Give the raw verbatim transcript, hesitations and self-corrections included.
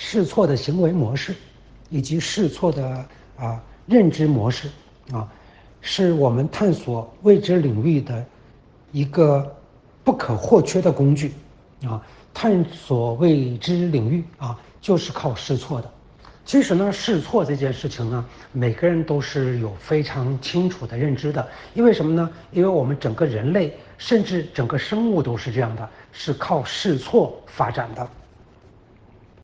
试错的行为模式，以及试错的啊认知模式啊，是我们探索未知领域的一个不可或缺的工具啊。探索未知领域啊，就是靠试错的。其实呢，试错这件事情呢，每个人都是有非常清楚的认知的。因为什么呢？因为我们整个人类，甚至整个生物都是这样的，是靠试错发展的。